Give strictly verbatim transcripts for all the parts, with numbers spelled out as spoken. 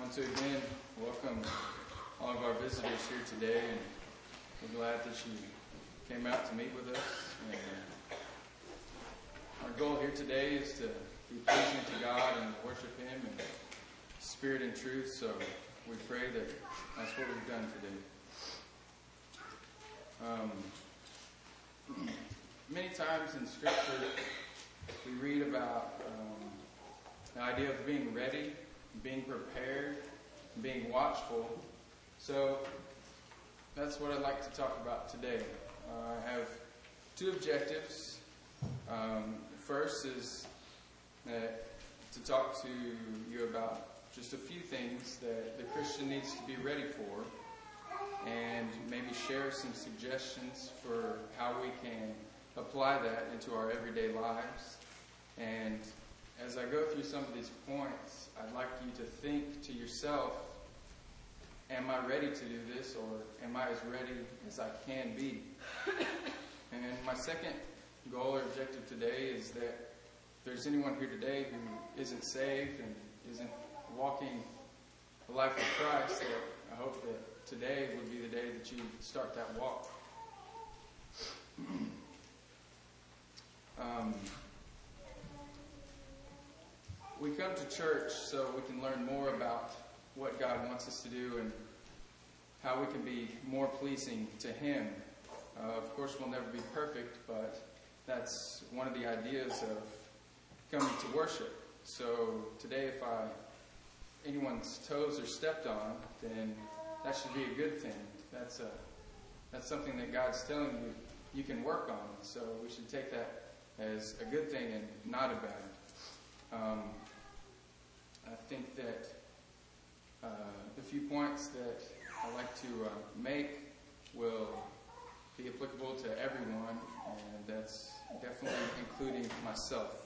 want to again welcome all of our visitors here today, and we're glad that you came out to meet with us. And our goal here today is to be pleasing to God and worship Him in spirit and truth, so we pray that that's what we've done today. Um, many times in Scripture we read about um, the idea of being ready, being prepared, being watchful. So that's what I'd like to talk about today. Uh, I have two objectives. Um, first is that to talk to you about just a few things that the Christian needs to be ready for, and maybe share some suggestions for how we can apply that into our everyday lives. And as I go through some of these points, I'd like you to think to yourself, am I ready to do this, or am I as ready as I can be? And my second goal or objective today is that if there's anyone here today who isn't saved and isn't walking the life of Christ, that I hope that today would be the day that you start that walk. um, We come to church so we can learn more about what God wants us to do and how we can be more pleasing to Him. Uh, of course, we'll never be perfect, but that's one of the ideas of coming to worship. So today, if I anyone's toes are stepped on, then that should be a good thing. That's a that's something that God's telling you you can work on. So we should take that as a good thing and not a bad. Um, I think that uh, the few points that I like to uh, make will be applicable to everyone, and that's definitely including myself.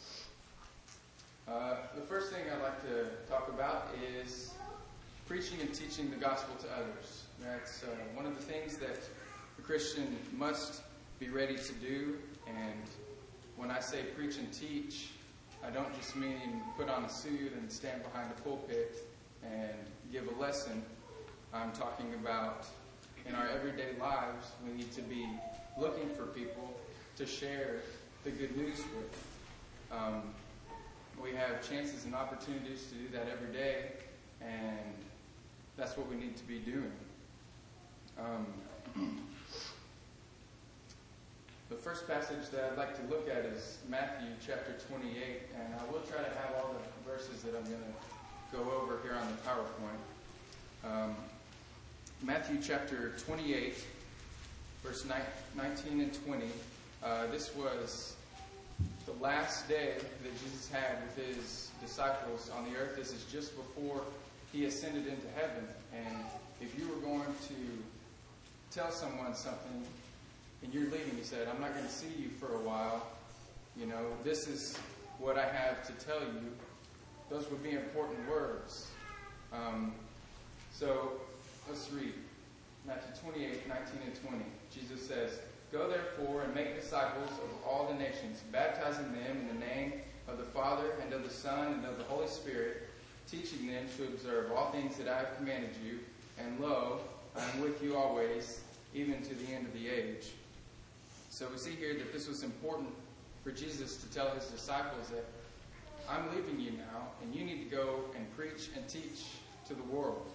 Uh, the first thing I'd like to talk about is preaching and teaching the gospel to others. That's uh, one of the things that a Christian must be ready to do, and when I say preach and teach, I don't just mean put on a suit and stand behind a pulpit and give a lesson. I'm talking about in our everyday lives, we need to be looking for people to share the good news with. Um, we have chances and opportunities to do that every day, and that's what we need to be doing. Um, The first passage that I'd like to look at is Matthew chapter twenty-eight, and I will try to have all the verses that I'm going to go over here on the PowerPoint. Um, Matthew chapter twenty-eight, verse nineteen and twenty. Uh, this was the last day that Jesus had with His disciples on the earth. This is just before He ascended into heaven. And if you were going to tell someone something, and you're leaving, He said, I'm not going to see you for a while. You know, this is what I have to tell you. Those would be important words. Um, so, let's read. Matthew twenty-eight, nineteen and twenty. Jesus says, Go therefore and make disciples of all the nations, baptizing them in the name of the Father and of the Son and of the Holy Spirit, teaching them to observe all things that I have commanded you. And lo, I am with you always, even to the end of the age. So we see here that this was important for Jesus to tell His disciples that I'm leaving you now, and you need to go and preach and teach to the world.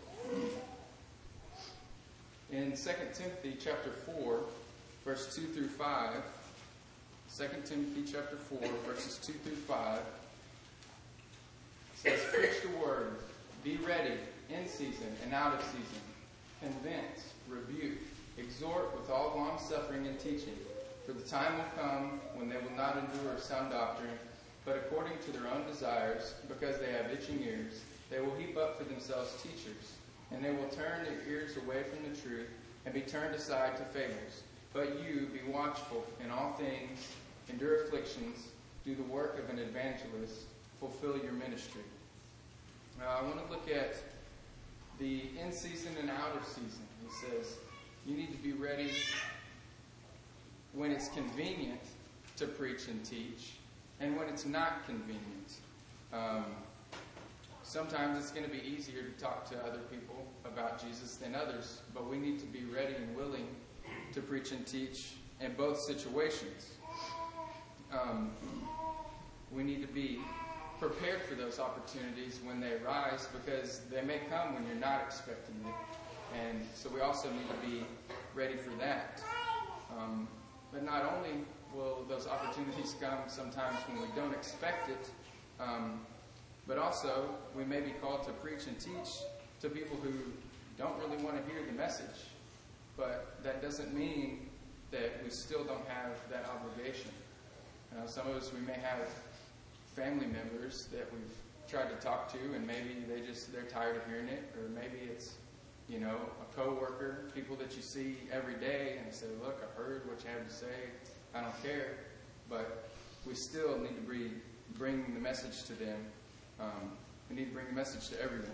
In Second Timothy chapter four, verse two through five, Second Timothy chapter four, verses two through five, says, Preach the word, be ready in season and out of season, convince, rebuke, exhort with all long-suffering and teaching. For the time will come when they will not endure sound doctrine, but according to their own desires, because they have itching ears, they will heap up for themselves teachers, and they will turn their ears away from the truth, and be turned aside to fables. But you, be watchful in all things, endure afflictions, do the work of an evangelist, fulfill your ministry. Now, I want to look at the in season and out of season. He says, you need to be ready when it's convenient to preach and teach, and when it's not convenient. Um, sometimes it's going to be easier to talk to other people about Jesus than others, but we need to be ready and willing to preach and teach in both situations. Um, we need to be prepared for those opportunities when they arise, because they may come when you're not expecting it. And so we also need to be ready for that. Um, but not only will those opportunities come sometimes when we don't expect it, um, but also we may be called to preach and teach to people who don't really want to hear the message. But that doesn't mean that we still don't have that obligation. You know, some of us, we may have family members that we've tried to talk to, and maybe they just, they're tired of hearing it, or maybe it's, you know, a coworker, people that you see every day, and say, look, I heard what you had to say, I don't care. But we still need to bring, bring the message to them. Um, we need to bring the message to everyone.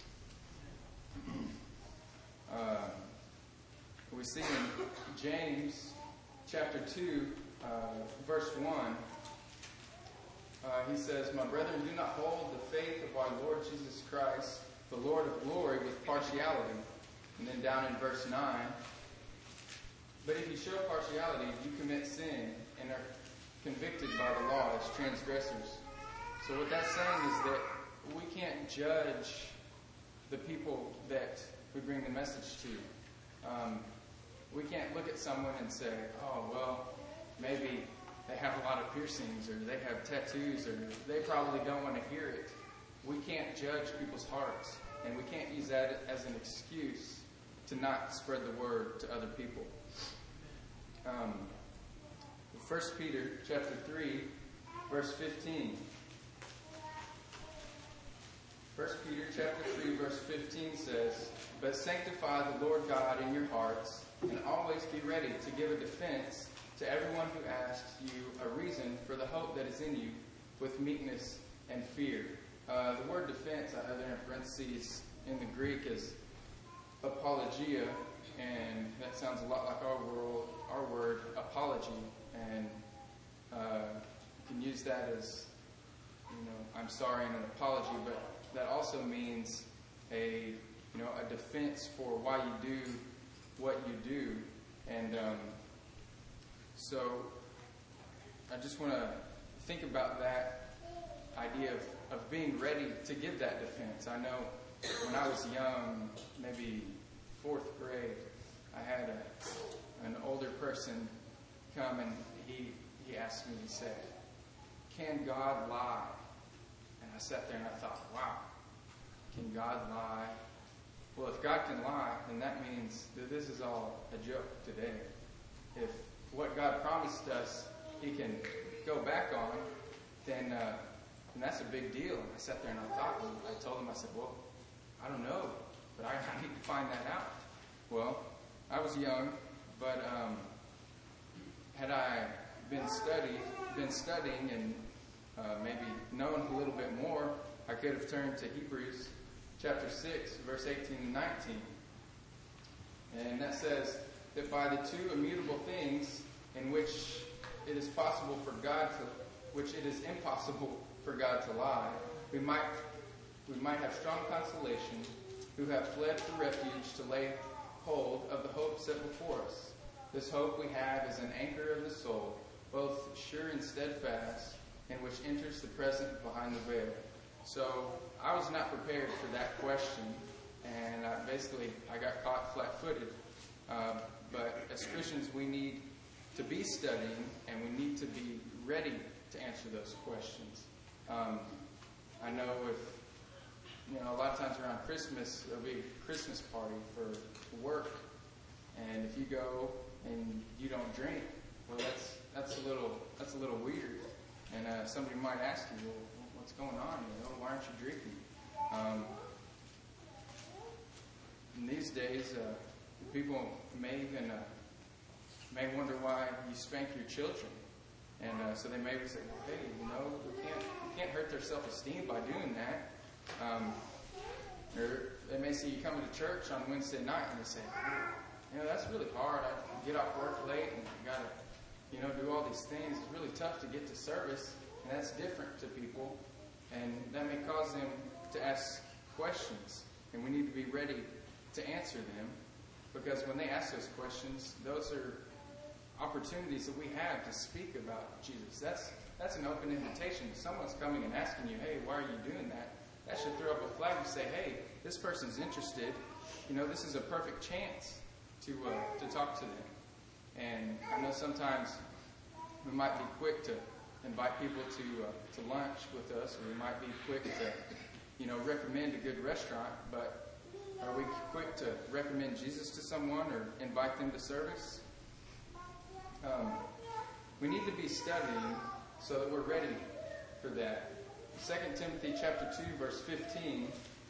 Uh, we see in James chapter two, uh, verse one, uh, he says, "My brethren, do not hold the faith of our Lord Jesus Christ, the Lord of glory, with partiality." And then down in verse nine, "But if you show partiality, you commit sin and are convicted by the law as transgressors." So what that's saying is that we can't judge the people that we bring the message to. Um, we can't look at someone and say, oh, well, maybe they have a lot of piercings, or they have tattoos, or they probably don't want to hear it. We can't judge people's hearts, and we can't use that as an excuse to not spread the word to other people. Um, First Peter chapter three, verse fifteen. First Peter chapter three, verse fifteen says, "But sanctify the Lord God in your hearts, and always be ready to give a defense to everyone who asks you a reason for the hope that is in you, with meekness and fear." Uh, the word defense, I have there in parentheses in the Greek, is apologia, and that sounds a lot like our word, our word apology. And uh, you can use that as, you know, I'm sorry and an apology, but that also means a, you know, a defense for why you do what you do. And um, so I just want to think about that idea of, of being ready to give that defense. I know when I was young, maybe fourth grade, I had a, an older person come, and he, he asked me, he said, "Can God lie?" And I sat there and I thought, wow, can God lie? Well, if God can lie, then that means that this is all a joke today. If what God promised us he can go back on, then, uh, then that's a big deal. And I sat there and I thought, and I told him, I said, well, I don't know, but I, I need to find that out. Well, I was young, but um, had I been study, been studying and uh, maybe known a little bit more, I could have turned to Hebrews chapter six, verse eighteen and nineteen. And that says that by the two immutable things in which it is possible for God to, which it is impossible for God to lie, we might, we might have strong consolation, who have fled for refuge to lay hold of the hope set before us. This hope we have is an anchor of the soul, both sure and steadfast, and which enters the present behind the veil. So I was not prepared for that question, and I basically I got caught flat-footed. Uh, but as Christians, we need to be studying, and we need to be ready to answer those questions. Um, I know if you know a lot of times around Christmas there'll be a Christmas party for work, and if you go and you don't drink, well, that's that's a little that's a little weird. And uh, somebody might ask you, well, what's going on? You know, why aren't you drinking? Um, in these days, uh, people may even uh, may wonder why you spank your children, and uh, so they may say, well, hey, you know, we can't we can't hurt their self-esteem by doing that. Um, or they may see you coming to church on Wednesday night, and they say, you know, that's really hard. I get off work late, and I gotta, you know, do all these things. It's really tough to get to service, and that's different to people, and that may cause them to ask questions, and we need to be ready to answer them, because when they ask those questions, those are opportunities that we have to speak about Jesus. That's that's an open invitation. If someone's coming and asking you, hey, why are you doing that? That should throw up a flag and say, hey, this person's interested. You know, this is a perfect chance to uh, to talk to them. And I know sometimes we might be quick to invite people to uh, to lunch with us, or we might be quick to, you know, recommend a good restaurant, but are we quick to recommend Jesus to someone or invite them to service? Um, we need to be studying so that we're ready for that. Second Timothy chapter two, verse fifteen.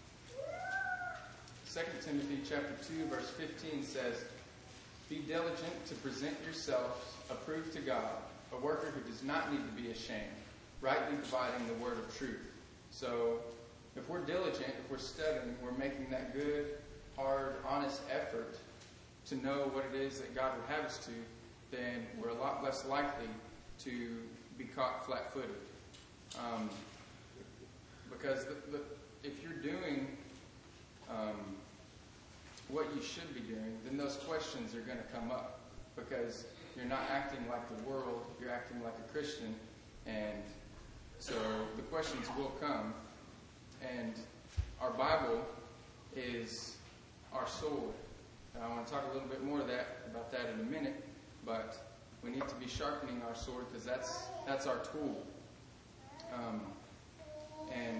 Second Timothy chapter two, verse fifteen says, "Be diligent to present yourselves approved to God, a worker who does not need to be ashamed, rightly dividing the word of truth." So, if we're diligent, if we're studying, we're making that good, hard, honest effort to know what it is that God would have us to, then we're a lot less likely to be caught flat-footed. Um, because the, the, if you're doing um, what you should be doing, then those questions are going to come up, because you're not acting like the world, you're acting like a Christian, and so the questions will come. And our Bible is our sword. And I want to talk a little bit more of that about that in a minute, but we need to be sharpening our sword, because that's that's our tool. Um, and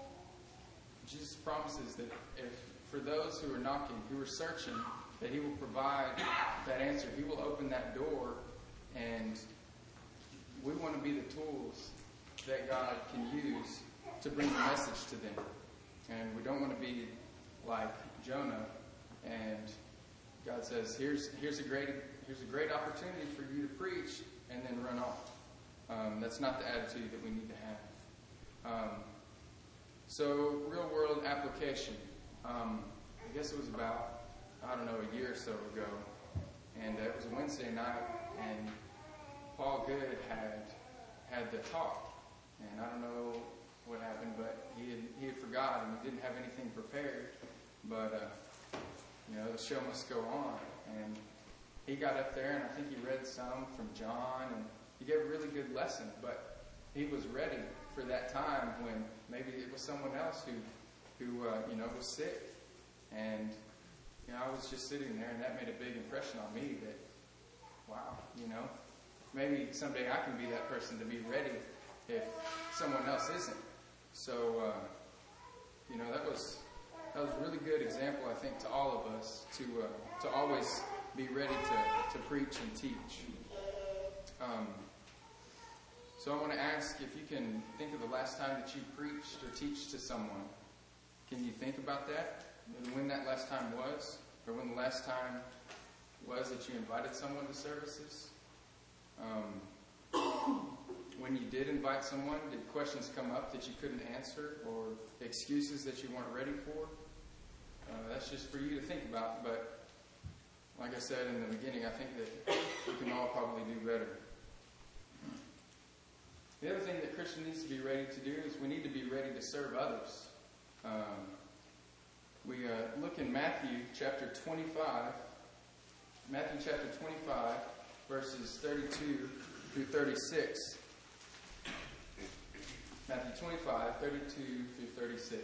Jesus promises that if for those who are knocking, who are searching, that He will provide that answer. He will open that door, and we want to be the tools that God can use to bring the message to them. And we don't want to be like Jonah, and God says, here's here's a great here's a great opportunity for you to preach, and then run off. Um, that's not the attitude that we need to have. Um, so, real world application. Um, I guess it was about, I don't know, a year or so ago, and it was a Wednesday night, and Paul Good had had the talk, and I don't know what happened, but he had, he had forgotten, he didn't have anything prepared, but uh, you know, the show must go on, and he got up there, and I think he read some from John, and he gave a really good lesson, but he was ready for that time when maybe it was someone else who, who uh, you know, was sick, and you know, I was just sitting there, and that made a big impression on me that, wow, you know, maybe someday I can be that person to be ready if someone else isn't. So, uh, you know, that was that was a really good example, I think, to all of us to uh, to always be ready to, to preach and teach. Um, so I want to ask if you can think of the last time that you preached or teached to someone. Can you think about that? When that last time was? Or when the last time was that you invited someone to services? Um, when you did invite someone, did questions come up that you couldn't answer, or excuses that you weren't ready for? Uh, that's just for you to think about, but like I said in the beginning, I think that we can all probably do better. The other thing that Christian needs to be ready to do is we need to be ready to serve others. Um, we uh, look in Matthew chapter twenty-five, Matthew chapter twenty-five, verses thirty-two through thirty-six. Matthew twenty-five, thirty-two through thirty-six.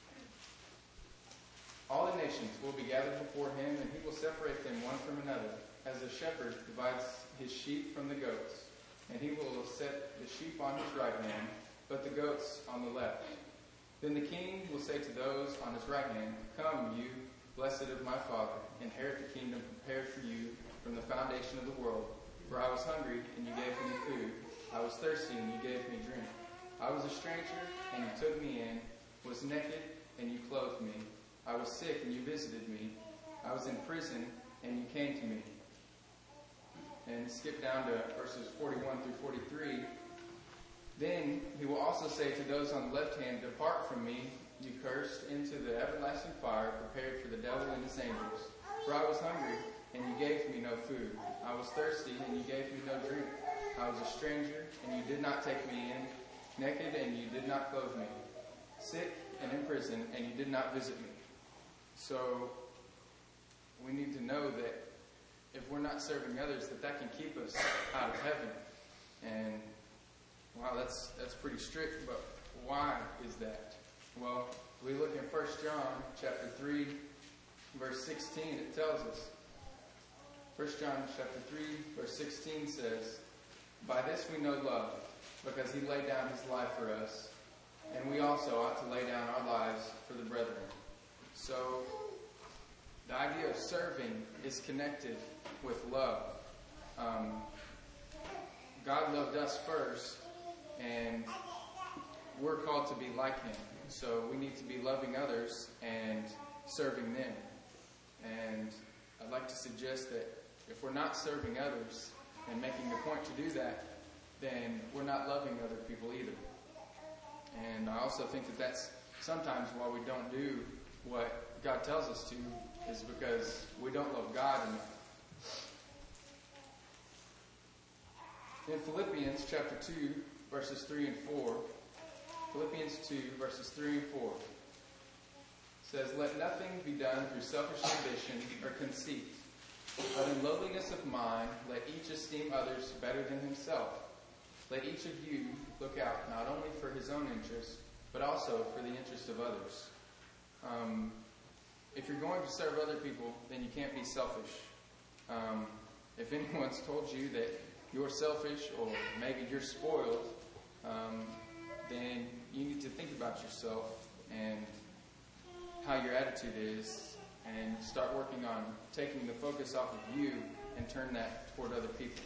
All the nations will be gathered before him, and he will separate them one from another, as a shepherd divides his sheep from the goats. And he will set the sheep on his right hand, but the goats on the left. Then the king will say to those on his right hand, "Come, you blessed of my Father, inherit the kingdom prepared for you from the foundation of the world. For I was hungry, and you gave me food. I was thirsty, and you gave me drink. I was a stranger, and you took me in, was naked, and you clothed me. I was sick, and you visited me. I was in prison, and you came to me." And skip down to verses forty-one through forty-three. Then he will also say to those on the left hand, "Depart from me, you cursed, into the everlasting fire prepared for the devil and his angels. For I was hungry, and you gave me no food. I was thirsty, and you gave me no drink. I was a stranger, and you did not take me in. Naked, and you did not clothe me. Sick, and in prison, and you did not visit me. So we need to know that if we're not serving others, that that can keep us out of heaven. And wow, that's that's pretty strict, but why is that? Well, we look in First John chapter three, verse sixteen, it tells us. First John chapter three, verse sixteen says, "By this we know love, because he laid down his life for us, and we also ought to lay down our lives for the brethren." So the idea of serving is connected with love. Um, God loved us first, and we're called to be like him. So we need to be loving others and serving them. And I'd like to suggest that if we're not serving others and making a point to do that, then we're not loving other people either. And I also think that that's sometimes why we don't do what God tells us to, is because we don't love God enough. In Philippians chapter two, verses three and four, Philippians two, verses three and four, says, "Let nothing be done through selfish ambition or conceit, but in lowliness of mind, let each esteem others better than himself. Let each of you look out not only for his own interest, but also for the interest of others." Um, if you're going to serve other people, then you can't be selfish. Um, if anyone's told you that you're selfish or maybe you're spoiled, um, then you need to think about yourself and how your attitude is, and start working on taking the focus off of you and turn that toward other people.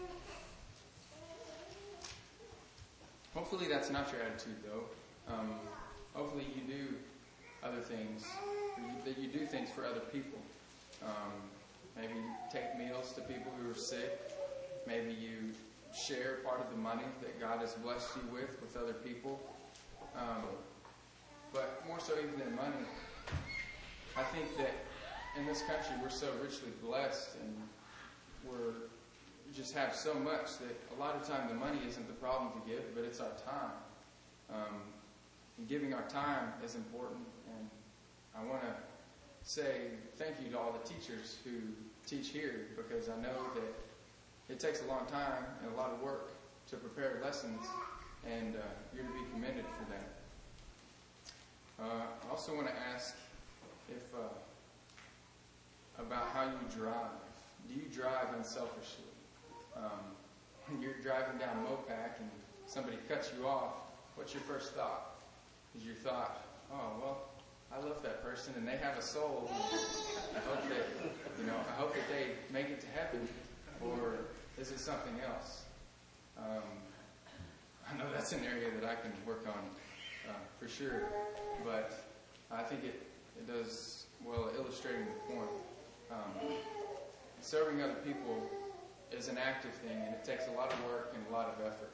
Hopefully that's not your attitude, though. Um, hopefully you do other things, that you do things for other people. Um, maybe you take meals to people who are sick. Maybe you share part of the money that God has blessed you with with other people. Um, but more so even than money, I think that in this country we're so richly blessed, and we're we just have so much that a lot of time the money isn't the problem to give, but it's our time. Um, and giving our time is important, and I want to say thank you to all the teachers who teach here, because I know that it takes a long time and a lot of work to prepare lessons, and uh, you're to be commended for that. Uh, I also want to ask if uh, about how you drive. Do you drive unselfishly? Um, when you're driving down Mopac and somebody cuts you off, what's your first thought? Is your thought, "Oh, well, I love that person and they have a soul. I hope that, you know, I hope that they make it to heaven," or is it something else? Um, I know that's an area that I can work on uh, for sure, but I think it, it does well at illustrating the point. Um, serving other people is an active thing, and it takes a lot of work and a lot of effort.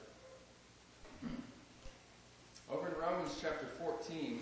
Over in Romans chapter fourteen,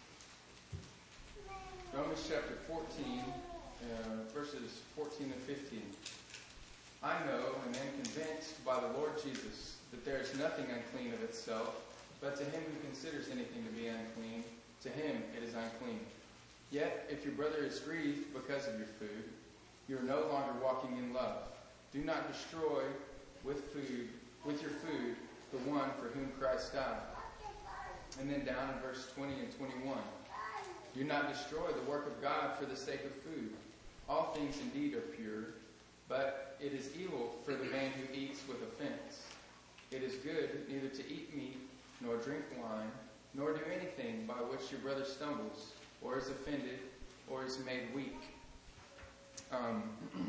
Romans chapter fourteen, uh, verses fourteen and fifteen. "I know and am convinced by the Lord Jesus that there is nothing unclean of itself, but to him who considers anything to be unclean, to him it is unclean. Yet if your brother is grieved because of your food, you are no longer walking in love. Do not destroy with food, with your food, the one for whom Christ died." And then down in verse twenty and twenty-one. "Do not destroy the work of God for the sake of food. All things indeed are pure, but it is evil for the man who eats with offense. It is good neither to eat meat, nor drink wine, nor do anything by which your brother stumbles, or is offended, or is made weak." Um,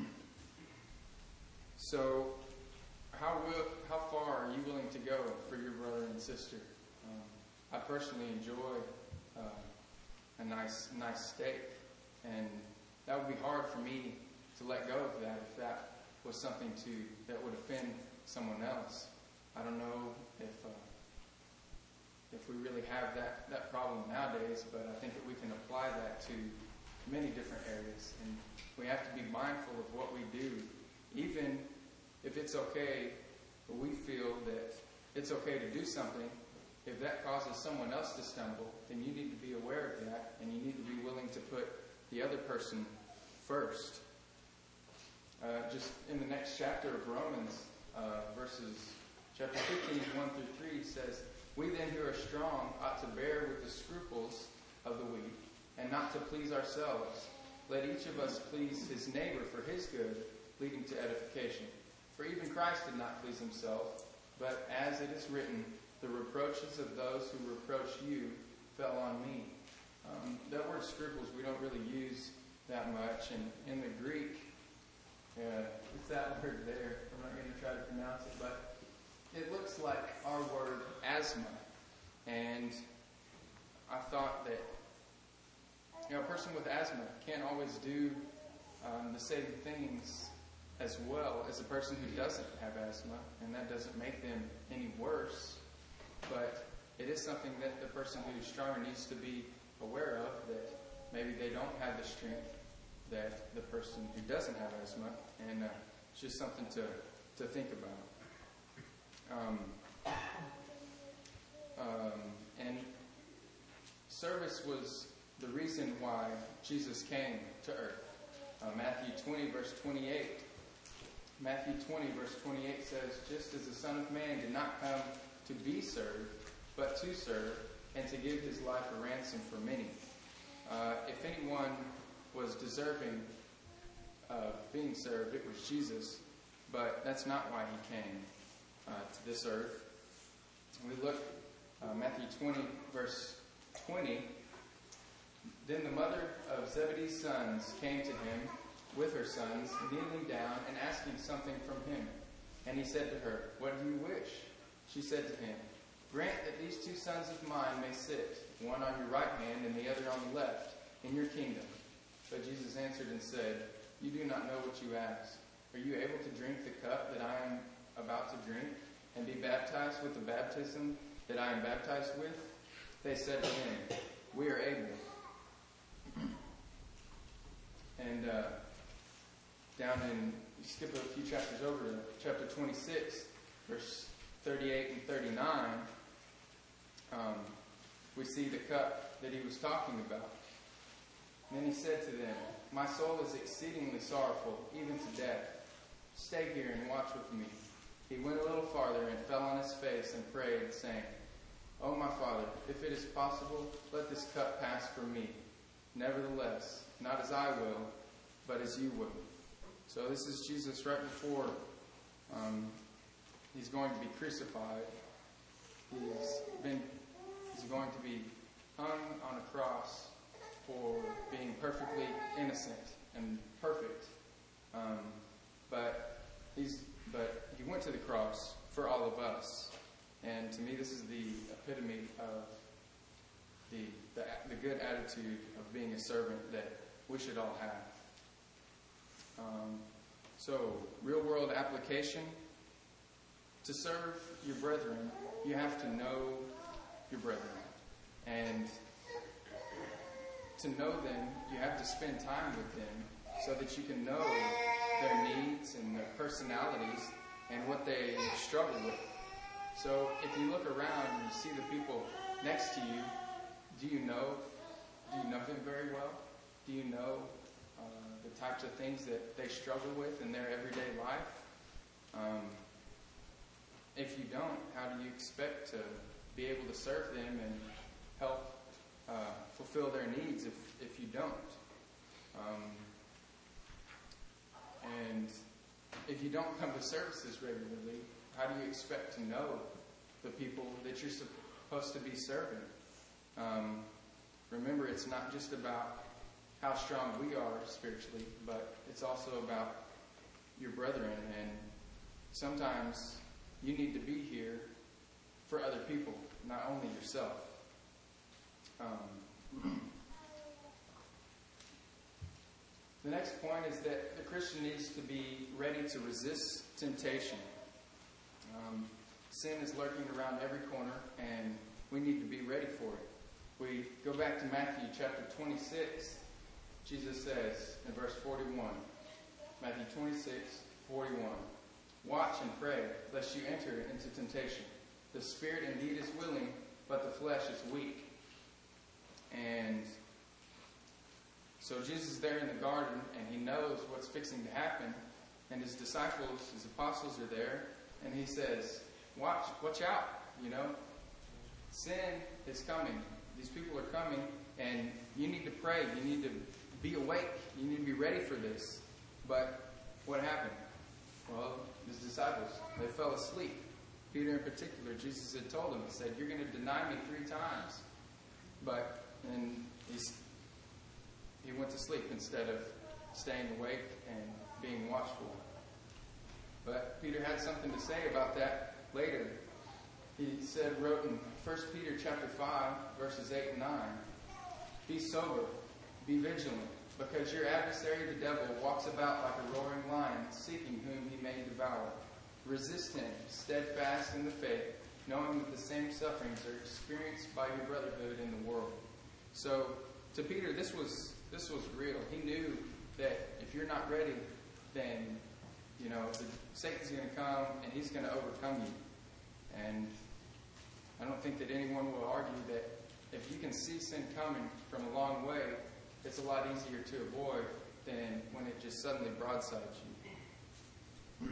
so, how will, how far are you willing to go for your brother and sister? Um, I personally enjoy uh, a nice, nice steak, and that would be hard for me to let go of that if that was something to that would offend someone else. I don't know if uh, if we really have that, that problem nowadays, but I think that we can apply that to many different areas, and we have to be mindful of what we do, even if it's okay, or we feel that it's okay to do something, if that causes someone else to stumble, then you need to be aware of that, and you need to be willing to put the other person first. Uh, just in the next chapter of Romans, uh, verses chapter fifteen, one through three says, "We then who are strong ought to bear with the scruples of the weak, and not to please ourselves. Let each of us please his neighbor for his good, leading to edification. For even Christ did not please himself, but as it is written, the reproaches of those who reproach you fell on me." Um, that word scruples we don't really use that much, and in the Greek, uh, it's that word there. I'm not going to try to pronounce it, but it looks like our word asthma. And I thought that, you know, a person with asthma can't always do um, the same things as well as a person who doesn't have asthma, and that doesn't make them any worse. But it is something that the person who's stronger needs to be aware of, that maybe they don't have the strength that the person who doesn't have asthma, and uh, it's just something to, to think about. Um, um, and service was the reason why Jesus came to earth. Uh, Matthew twenty, verse twenty-eight. Matthew twenty, verse twenty-eight says, "Just as the Son of Man did not come to be served, but to serve, and to give his life a ransom for many." Uh, if anyone was deserving of being served, it was Jesus, but that's not why he came uh, to this earth. We look, uh, Matthew twenty, verse twenty, "Then the mother of Zebedee's sons came to him with her sons, kneeling down and asking something from him. And he said to her, 'What do you wish?' She said to him, 'Grant that these two sons of mine may sit, one on your right hand and the other on the left, in your kingdom.' But Jesus answered and said, 'You do not know what you ask. Are you able to drink the cup that I am about to drink, and be baptized with the baptism that I am baptized with?' They said to him, 'We are able.'" And uh, down in, you skip a few chapters over to chapter twenty-six, verse thirty-eight and thirty-nine, um, we see the cup that he was talking about. And then he said to them, "My soul is exceedingly sorrowful, even to death. Stay here and watch with me." He went a little farther and fell on his face and prayed, saying, "Oh, my Father, if it is possible, let this cup pass from me. Nevertheless, not as I will, but as you will." So this is Jesus right before um, he's going to be crucified. He's been he's going to be hung on a cross for being perfectly innocent and perfect. Um, but he's but he went to the cross for all of us. And to me, this is the epitome of the the, the good attitude of being a servant that we should all have. Um, so, real-world application. To serve your brethren, you have to know your brethren. And to know them, you have to spend time with them so that you can know their needs and their personalities and what they struggle with. So, if you look around and you see the people next to you, do you know, do you know them very well? Do you know uh, the types of things that they struggle with in their everyday life? Um, if you don't, how do you expect to be able to serve them and help uh, fulfill their needs if, if you don't? Um, and if you don't come to services regularly, how do you expect to know the people that you're supposed to be serving? Um, remember, it's not just about how strong we are spiritually, but it's also about your brethren. And sometimes you need to be here for other people, not only yourself. Um, the next point is that the Christian needs to be ready to resist temptation. Um, sin is lurking around every corner, and we need to be ready for it. We go back to Matthew chapter twenty-six. Jesus says in verse forty-one, Matthew twenty-six, forty-one, "Watch and pray, lest you enter into temptation. The spirit indeed is willing, but the flesh is weak. And so Jesus is there in the garden, and he knows what's fixing to happen. And his disciples, his apostles are there, and he says, watch, watch out, you know. Sin is coming. These people are coming, and you need to pray. You need to be awake. You need to be ready for this. But what happened? Well, his disciples, they fell asleep. Peter in particular, Jesus had told him, he said, you're going to deny me three times. But then he's, he went to sleep instead of staying awake and being watchful. But Peter had something to say about that later. He said, wrote in First Peter chapter five, verses eight and nine, be sober, be vigilant, because your adversary the devil walks about like a roaring lion, seeking whom he may devour. Resist him, steadfast in the faith, knowing that the same sufferings are experienced by your brotherhood in the world. So, to Peter, this was this was real. He knew that if you're not ready, then, you know, the, Satan's going to come and he's going to overcome you. And I don't think that anyone will argue that if you can see sin coming from a long way, it's a lot easier to avoid than when it just suddenly broadsides you.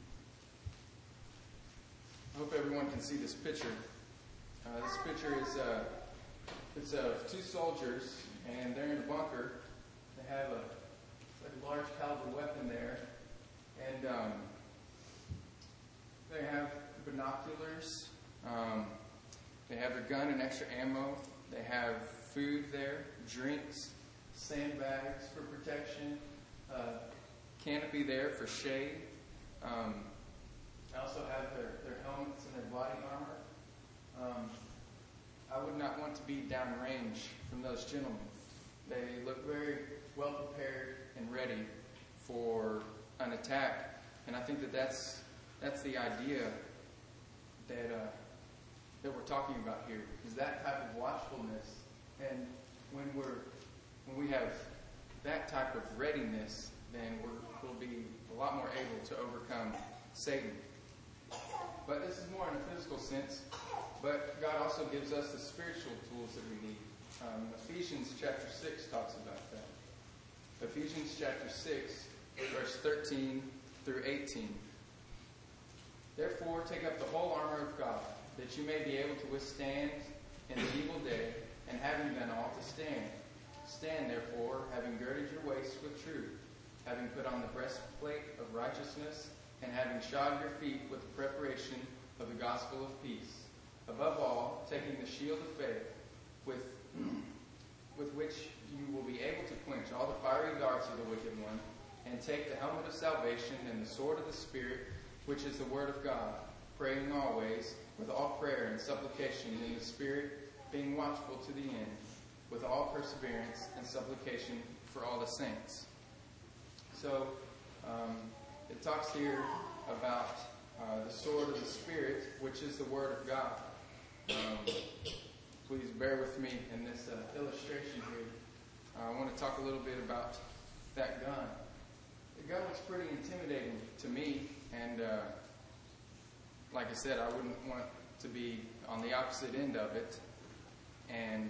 I hope everyone can see this picture. Uh, this picture is uh, it's of two soldiers, and they're in a bunker. They have a, like a large caliber weapon there, and um, they have binoculars. Um, they have a gun and extra ammo. They have food there, drinks, sandbags for protection, uh, canopy there for shade. Um, I also have their, their helmets and their body armor. Um, I would not want to be downrange from those gentlemen. They look very well prepared and ready for an attack. And I think that that's, that's the idea that, uh, that we're talking about here, is that type of watchfulness. And when we're when we have that type of readiness, then we're, we'll be a lot more able to overcome Satan. But this is more in a physical sense. But God also gives us the spiritual tools that we need. Um, Ephesians chapter six talks about that. Ephesians chapter six, verse thirteen through eighteen. Therefore, take up the whole armor of God, that you may be able to withstand in the evil day, and having done all to stand. Stand, therefore, having girded your waist with truth, having put on the breastplate of righteousness, and having shod your feet with the preparation of the gospel of peace. Above all, taking the shield of faith, with, with which you will be able to quench all the fiery darts of the wicked one, and take the helmet of salvation and the sword of the Spirit, which is the word of God, praying always, with all prayer and supplication in the Spirit, being watchful to the end, with all perseverance and supplication for all the saints. So, um, it talks here about uh, the sword of the Spirit, which is the Word of God. Um, please bear with me in this uh, illustration here. Uh, I want to talk a little bit about that gun. The gun looks pretty intimidating to me, and uh, like I said, I wouldn't want to be on the opposite end of it. And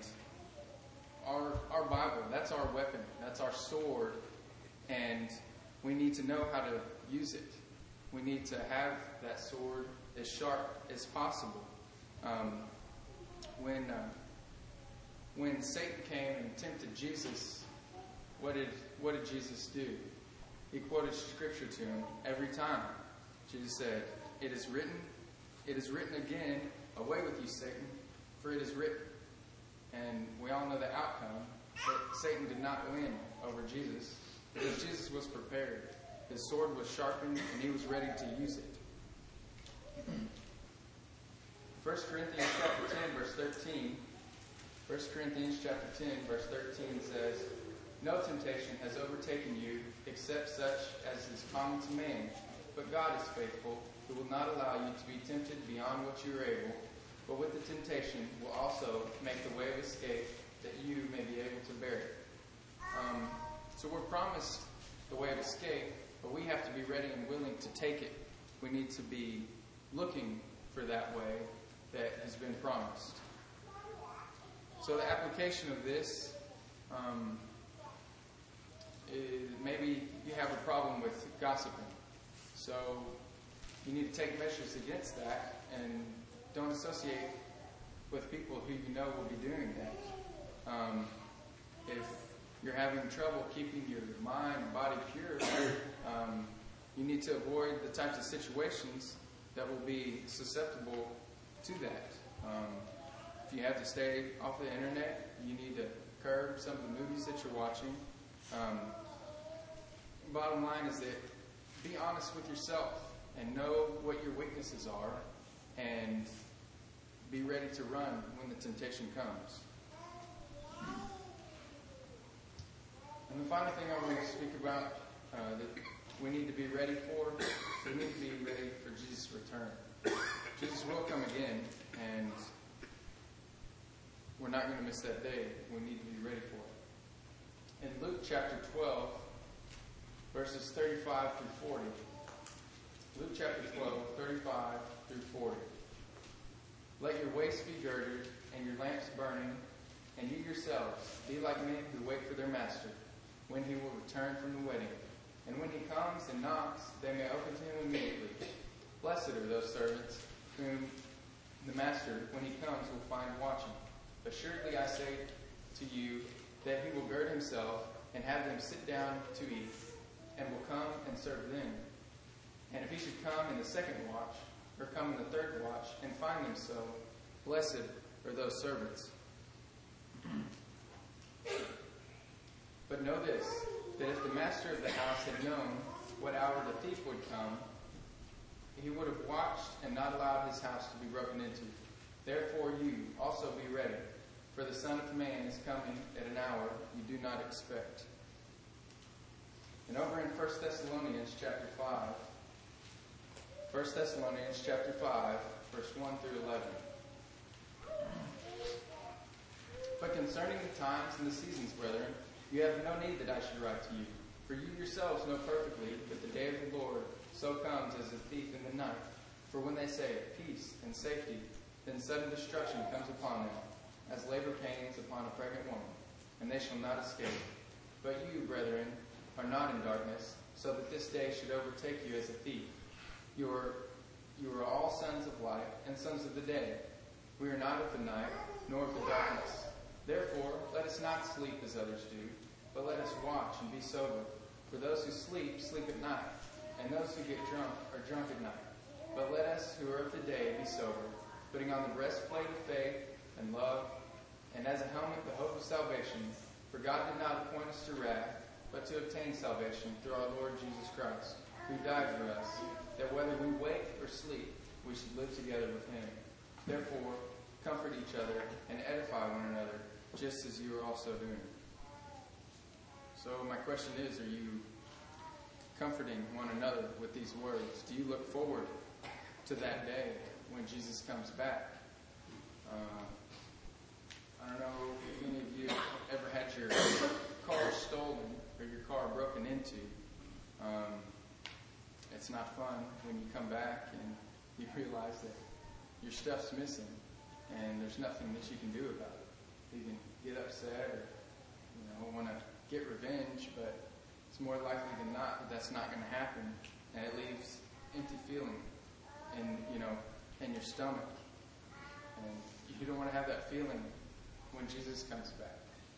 our our Bible, that's our weapon, that's our sword, and we need to know how to use it. We need to have that sword as sharp as possible. Um, when uh, when Satan came and tempted Jesus, what did what did Jesus do? He quoted scripture to him every time. Jesus said, "It is written, it is written again, away with you, Satan, for it is written." And we all know the outcome, that Satan did not win over Jesus, because Jesus was prepared. His sword was sharpened, and he was ready to use it. First Corinthians chapter ten, verse thirteen. First Corinthians chapter ten, verse thirteen says, "No temptation has overtaken you, except such as is common to man. But God is faithful, who will not allow you to be tempted beyond what you are able, but with the temptation will also make the way of escape, that you may be able to bear it." Um, so we're promised the way of escape, but we have to be ready and willing to take it. We need to be looking for that way that has been promised. So the application of this, um, is maybe you have a problem with gossiping. So you need to take measures against that and don't associate with people who you know will be doing that. Um, if you're having trouble keeping your mind and body pure, um, you need to avoid the types of situations that will be susceptible to that. Um, if you have to stay off the internet, you need to curb some of the movies that you're watching. Um, bottom line is that be honest with yourself and know what your weaknesses are and be ready to run when the temptation comes. And the final thing I want to speak about uh, that we need to be ready for, we need to be ready for Jesus' return. Jesus will come again, and we're not going to miss that day. We need to be ready for it. In Luke chapter twelve, verses thirty-five through forty. Luke chapter twelve, thirty-five through forty. Let your waist be girded and your lamps burning, and you yourselves be like men who wait for their master, when he will return from the wedding. And when he comes and knocks, they may open to him immediately. Blessed are those servants whom the master, when he comes, will find watching. Assuredly I say to you that he will gird himself and have them sit down to eat, and will come and serve them. And if he should come in the second watch, or come in the third watch, and find them so, blessed are those servants. But know this, that if the master of the house had known what hour the thief would come, he would have watched and not allowed his house to be broken into. Therefore you also be ready, for the Son of Man is coming at an hour you do not expect. And over in First Thessalonians chapter five, First Thessalonians chapter five, verse one through eleven. But concerning the times and the seasons, brethren, you have no need that I should write to you. For you yourselves know perfectly that the day of the Lord so comes as a thief in the night. For when they say peace and safety, then sudden destruction comes upon them, as labor pains upon a pregnant woman, and they shall not escape. But you, brethren, are not in darkness, so that this day should overtake you as a thief. You are, you are all sons of light and sons of the day. We are not of the night, nor of the darkness. Therefore, let us not sleep as others do, but let us watch and be sober. For those who sleep, sleep at night, and those who get drunk are drunk at night. But let us who are of the day be sober, putting on the breastplate of faith and love, and as a helmet the hope of salvation. For God did not appoint us to wrath, but to obtain salvation through our Lord Jesus Christ, who died for us, that whether we wake or sleep, we should live together with him. Therefore, comfort each other and edify one another, just as you are also doing. So my question is, are you comforting one another with these words? Do you look forward to that day when Jesus comes back? Uh, I don't know if any of you ever had your car stolen or your car broken into. Um, it's not fun when you come back and you realize that your stuff's missing and there's nothing that you can do about it. You can get upset or, you know, want to get revenge, but it's more likely than not that that's not going to happen, and it leaves empty feeling in, you know, in your stomach. And you don't want to have that feeling when Jesus comes back.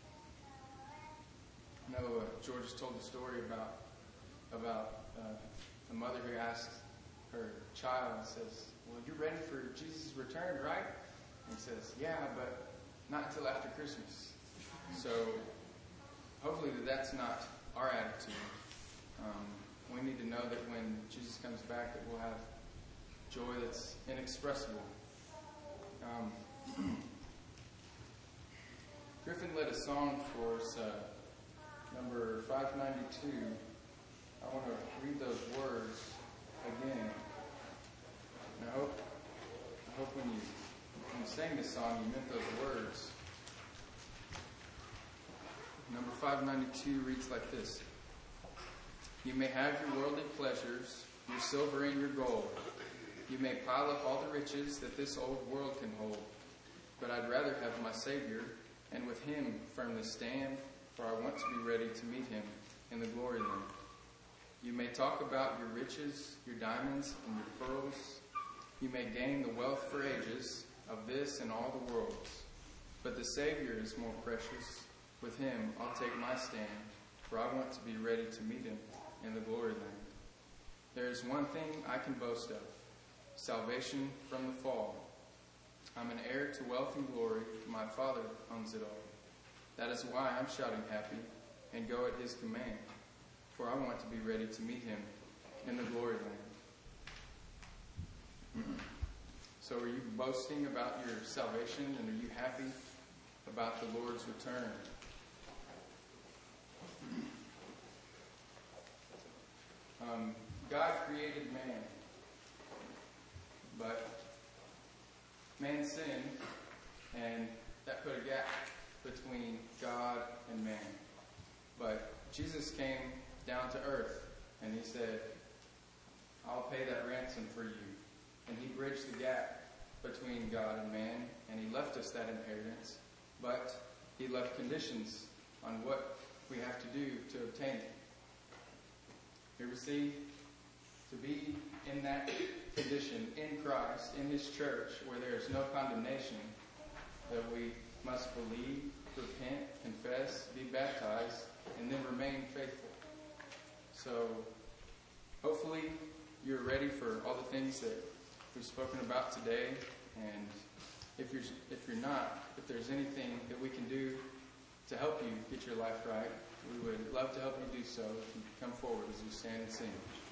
I know uh, George has told the story about about uh, a mother who asked her child and says, "Well, you're ready for Jesus' return, right?" And he says, "Yeah, but not until after Christmas." So hopefully that that's not our attitude. Um, we need to know that when Jesus comes back that we'll have joy that's inexpressible. Um, Griffin led a song for us, uh, number five ninety-two. I want to read those words again. And I hope, I hope when you, when you sang this song, you meant those words. Number five ninety-two reads like this. You may have your worldly pleasures, your silver and your gold. You may pile up all the riches that this old world can hold. But I'd rather have my Savior and with him firmly stand, for I want to be ready to meet him in the glory land. You may talk about your riches, your diamonds, and your pearls. You may gain the wealth for ages of this and all the worlds. But the Savior is more precious. With him I'll take my stand, for I want to be ready to meet him in the glory land. There is one thing I can boast of, salvation from the fall. I'm an heir to wealth and glory. My Father owns it all. That is why I'm shouting happy and go at his command, for I want to be ready to meet him in the glory land. So are you boasting about your salvation, and are you happy about the Lord's return? Um, God created man, but man sinned, and that put a gap between God and man. But Jesus came down to earth, and he said, I'll pay that ransom for you. And he bridged the gap between God and man, and he left us that inheritance, but he left conditions on what we have to do to obtain it. You see, to be in that condition in Christ, in his church, where there is no condemnation, that we must believe, repent, confess, be baptized, and then remain faithful. So, hopefully, you're ready for all the things that we've spoken about today. And if you're if you're not, if there's anything that we can do to help you get your life right, we would love to help you do so. If you come forward as we stand and sing.